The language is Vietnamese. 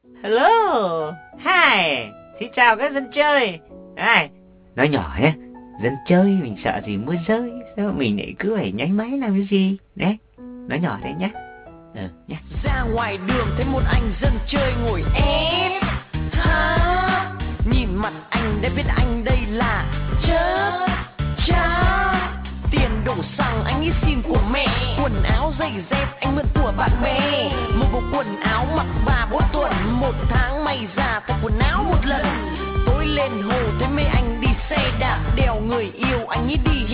Hello, hi, xin chào các dân chơi. Này, nói nhỏ nhé, dân chơi mình sợ gì mưa rơi, sao mình lại cứ phải nháy máy làm cái gì? Đấy, nói nhỏ thế nhé. Nhé. Ra ngoài đường thấy một anh dân chơi ngồi ép ha, nhìn mặt anh đã biết anh đây là chớp cha. Tiền đổ xăng anh nghĩ xin của mẹ, quần áo giày dép anh mượn của bạn bè. Một bộ quần áo mặc 3-4 tuần, 1 tháng may ra thay quần áo một lần. Tối lên hồ thấy mấy anh đi xe đạp đèo người yêu, anh nghĩ đi